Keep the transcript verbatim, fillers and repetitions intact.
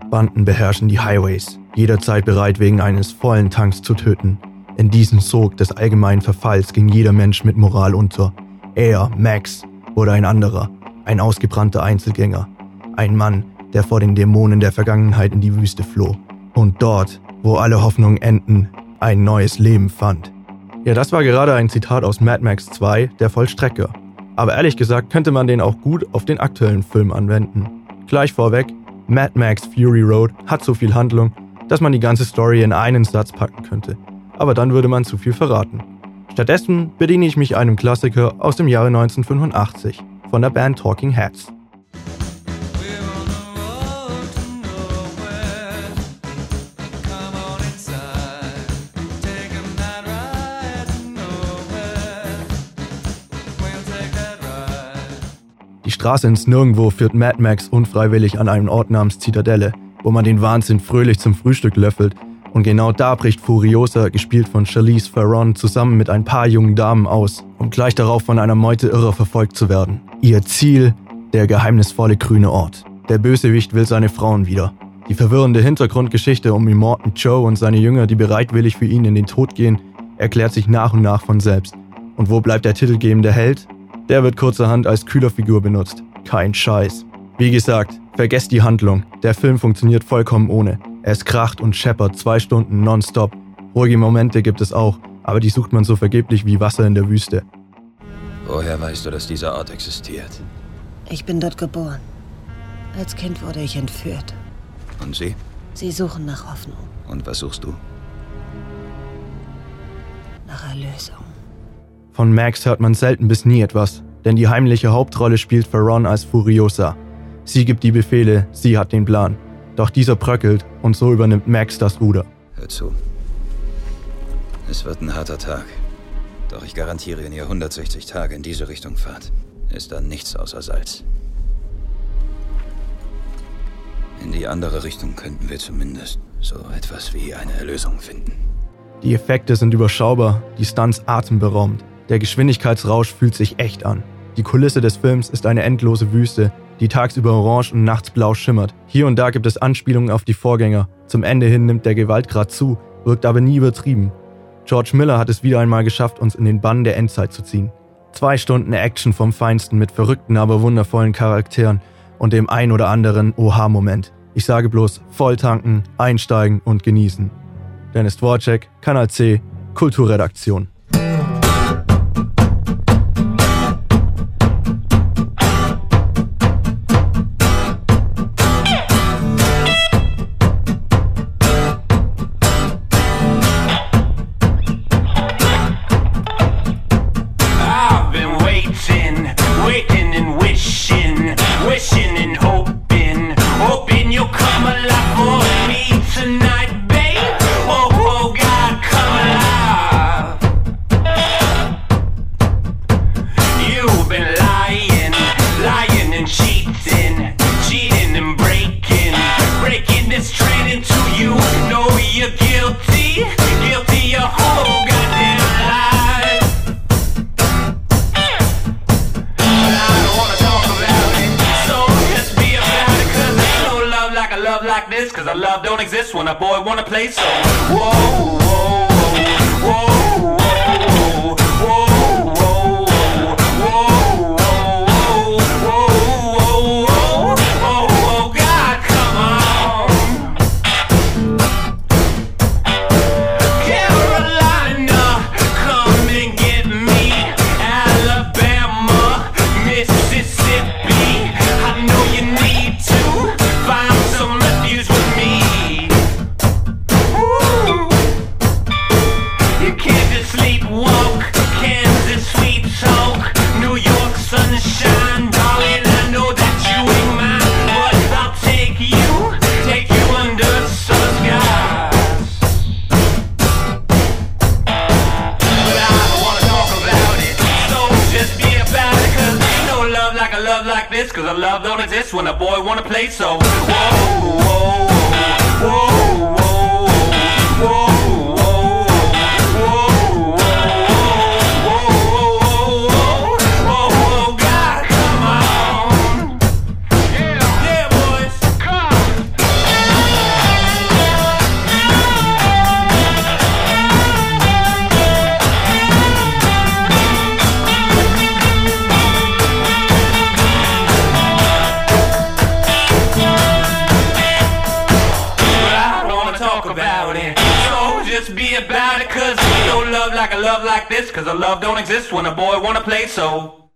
Banden beherrschen die Highways, jederzeit bereit wegen eines vollen Tanks zu töten. In diesem Sog des allgemeinen Verfalls ging jeder Mensch mit Moral unter. Er, Max, wurde ein anderer, ein ausgebrannter Einzelgänger. Ein Mann, der vor den Dämonen der Vergangenheit in die Wüste floh. Und dort, wo alle Hoffnungen enden, ein neues Leben fand. Ja, das war gerade ein Zitat aus Mad Max zwei, der Vollstrecker. Aber ehrlich gesagt könnte man den auch gut auf den aktuellen Film anwenden. Gleich vorweg, Mad Max Fury Road hat so viel Handlung, dass man die ganze Story in einen Satz packen könnte. Aber dann würde man zu viel verraten. Stattdessen bediene ich mich einem Klassiker aus dem Jahre neunzehnhundertfünfundachtzig von der Band Talking Heads. Die Straße ins Nirgendwo führt Mad Max unfreiwillig an einen Ort namens Zitadelle, wo man den Wahnsinn fröhlich zum Frühstück löffelt. Und genau da bricht Furiosa, gespielt von Charlize Theron, zusammen mit ein paar jungen Damen aus, um gleich darauf von einer Meute Irrer verfolgt zu werden. Ihr Ziel, der geheimnisvolle grüne Ort. Der Bösewicht will seine Frauen wieder. Die verwirrende Hintergrundgeschichte um Immortan Joe und seine Jünger, die bereitwillig für ihn in den Tod gehen, erklärt sich nach und nach von selbst. Und wo bleibt der titelgebende Held? Der wird kurzerhand als Kühlerfigur benutzt. Kein Scheiß. Wie gesagt, vergesst die Handlung. Der Film funktioniert vollkommen ohne. Es kracht und scheppert zwei Stunden nonstop. Ruhige Momente gibt es auch, aber die sucht man so vergeblich wie Wasser in der Wüste. Woher weißt du, dass dieser Ort existiert? Ich bin dort geboren. Als Kind wurde ich entführt. Und Sie? Sie suchen nach Hoffnung. Und was suchst du? Nach Erlösung. Von Max hört man selten bis nie etwas, denn die heimliche Hauptrolle spielt Theron als Furiosa. Sie gibt die Befehle, sie hat den Plan. Doch dieser bröckelt und so übernimmt Max das Ruder. Hör zu. Es wird ein harter Tag. Doch ich garantiere, wenn ihr hundertsechzig Tage in diese Richtung fahrt, ist da nichts außer Salz. In die andere Richtung könnten wir zumindest so etwas wie eine Erlösung finden. Die Effekte sind überschaubar, die Stunts atemberaubend. Der Geschwindigkeitsrausch fühlt sich echt an. Die Kulisse des Films ist eine endlose Wüste, die tagsüber orange und nachts blau schimmert. Hier und da gibt es Anspielungen auf die Vorgänger. Zum Ende hin nimmt der Gewaltgrad zu, wirkt aber nie übertrieben. George Miller hat es wieder einmal geschafft, uns in den Bann der Endzeit zu ziehen. Zwei Stunden Action vom Feinsten mit verrückten, aber wundervollen Charakteren und dem ein oder anderen Oha-Moment. Ich sage bloß, volltanken, einsteigen und genießen. Dennis Dworczyk, Kanal C, Kulturredaktion. Cause our love don't exist when a boy wanna play so. Whoa, whoa, whoa, whoa, whoa, whoa, whoa, whoa, whoa, whoa, God, come on. Carolina, come and get me. Alabama, Mississippi, I know you need to find some refuge with me. Ooh. You can't just sleepwalk, Kansas sweet talk, New York sunshine, darling. I know that you ain't mine, but I'll take you, take you under some skies. But I don't wanna talk about it, so just be about it. Cause ain't no love like a love like this. Cause a love don't exist when a boy wanna play so. Whoa, whoa, whoa, whoa, whoa, whoa. about it. So just be about it, cause no love like a love like this, cause a love don't exist when a boy wanna play so.